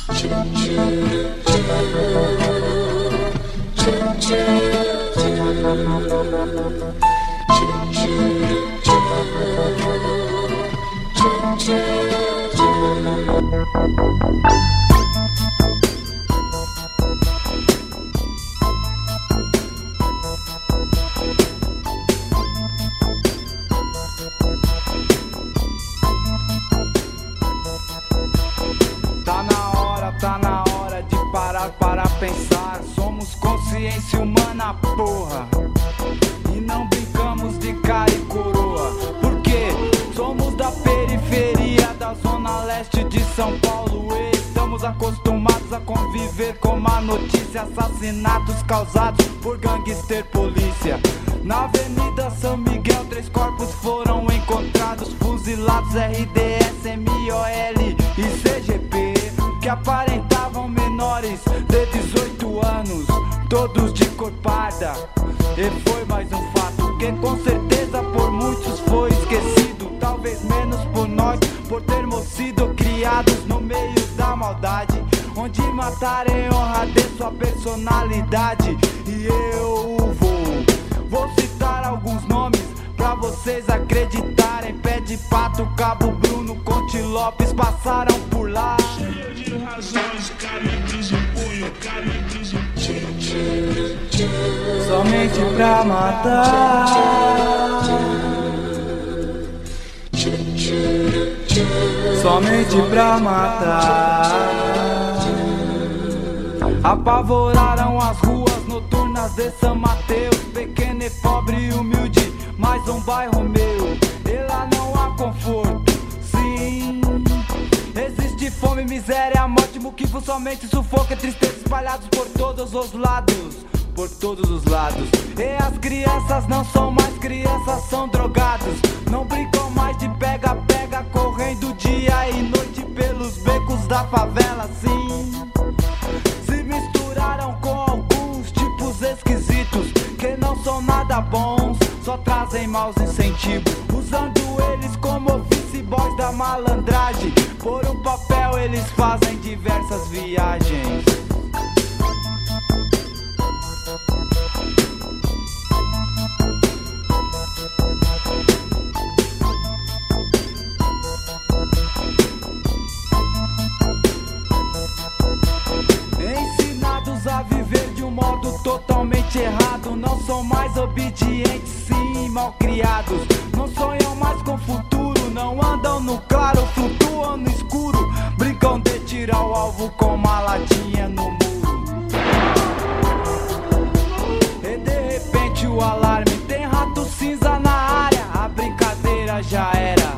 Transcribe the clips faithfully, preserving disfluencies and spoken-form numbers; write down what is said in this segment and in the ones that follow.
Tá na hora, tá na hora de parar para pensar. Somos consciência humana, porra. E não brincamos de cara e coroa. Porque somos da periferia, da zona leste de São Paulo. E estamos acostumados a conviver com má notícia. Assassinatos causados por gangster polícia. Na Avenida São Miguel, três corpos foram encontrados, fuzilados R D S, M O L e C G P, que aparentavam menores de dezoito anos, todos de cor parda. E foi mais um fato que com certeza por muitos foi esquecido, talvez menos por nós, por termos sido criados no meio da maldade, onde matar em honra de sua personalidade. E eu vou Vou citar alguns nomes pra vocês acreditarem. Pé de Pato, Cabo Bruno, Conte Lopes passaram por lá. Cheio de razões, carentes de punho, carentes de somente pra matar, somente pra matar. Apavoraram as ruas noturnas de São Mateus, pequeno e pobre e humilde, mais um bairro meu. E lá não há conforto, sim. Existe fome, miséria, morte, muquifo, somente sufoco e tristeza espalhados por todos os lados, por todos os lados. E as crianças não são mais crianças, são drogados. Não brincam mais de pega-pega, correndo dia e noite pelos becos da favela, sim. Se misturaram com alguns tipos esquisitos que não são nada bons, só trazem maus incentivos, usando eles como office boys da malandragem. Por um papel eles fazem diversas viagens. Ensinados a viver de um modo totalmente errado, não são mais obedientes, sim, mal criados. Não sonham mais com futuro, não andam no claro, flutuam no escuro. Brincam de tirar o alvo com uma latinha no muro. E de repente o alarme, tem rato cinza na área, a brincadeira já era.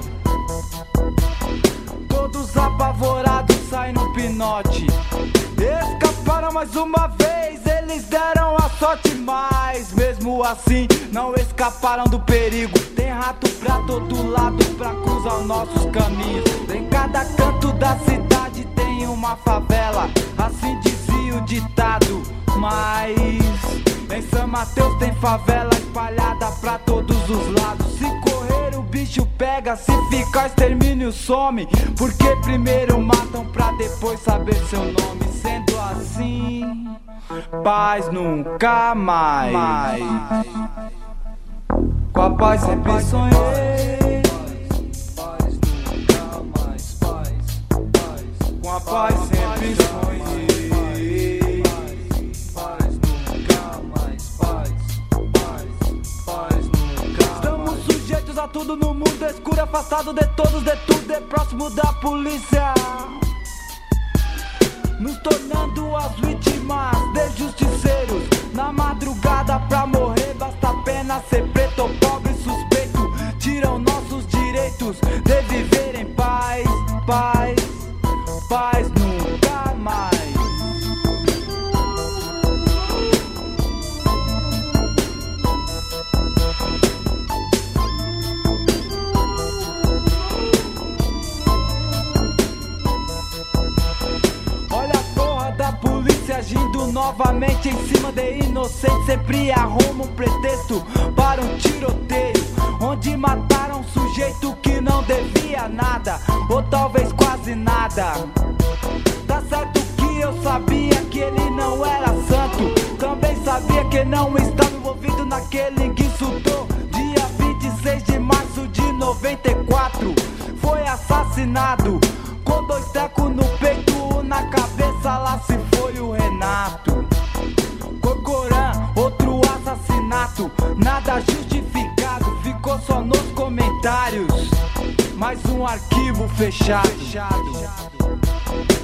Todos apavorados saem no pinote. Escaparam mais uma vez, eles deram a sorte, mas mesmo assim não escaparam do perigo. Tem rato pra todo lado pra cruzar os nossos caminhos. Em cada canto da cidade tem uma favela, assim dizia o ditado. Mas em São Mateus tem favela espalhada pra todos os lados. Se correr o bicho pega, se ficar extermínio some, porque primeiro matam pra depois saber seu nome. Sendo assim, paz nunca mais. Com a paz sempre sonhei. Paz nunca mais, paz, paz. Com a paz sempre sonhei. Paz nunca mais, paz, paz, paz nunca. Estamos sujeitos a tudo no mundo escuro, afastado de todos, de tudo, é próximo da polícia, nos tornando as vítimas de justiceiros. Na madrugada pra morrer basta apenas ser preto ou pobre, suspeito. Tiram nossos direitos de viver em paz, paz, paz nunca mais. Agindo novamente em cima de inocentes, sempre arruma um pretexto para um tiroteio, onde mataram um sujeito que não devia nada, ou talvez quase nada. Tá certo eu sabia que ele não era santo. Também sabia que não estava envolvido naquele que insultou. Dia vinte e seis de março de noventa e quatro foi assassinado com dois tecos no peito, um na cabeça, lá se foi o Renato. Corcorã, outro assassinato, nada justificado, ficou só nos comentários. Mais um arquivo fechado.